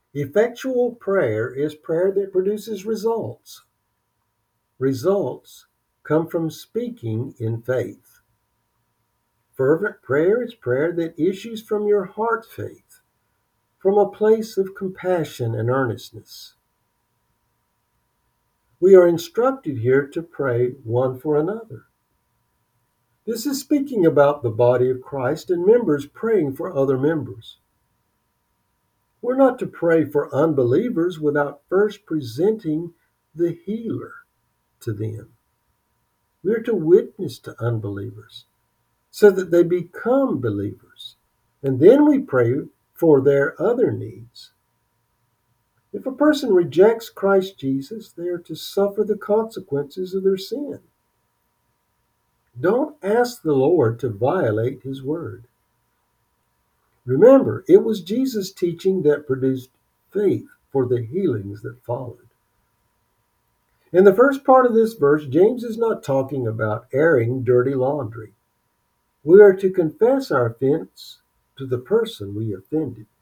Effectual prayer is prayer that produces results. Results come from speaking in faith. Fervent prayer is prayer that issues from your heart faith, from a place of compassion and earnestness. We are instructed here to pray one for another. This is speaking about the body of Christ and members praying for other members. We're not to pray for unbelievers without first presenting the healer to them. We are to witness to unbelievers so that they become believers. And then we pray for their other needs. If a person rejects Christ Jesus, they are to suffer the consequences of their sin. Don't ask the Lord to violate his word. Remember, it was Jesus' teaching that produced faith for the healings that followed. In the first part of this verse, James is not talking about airing dirty laundry. We are to confess our offense to the person we offended.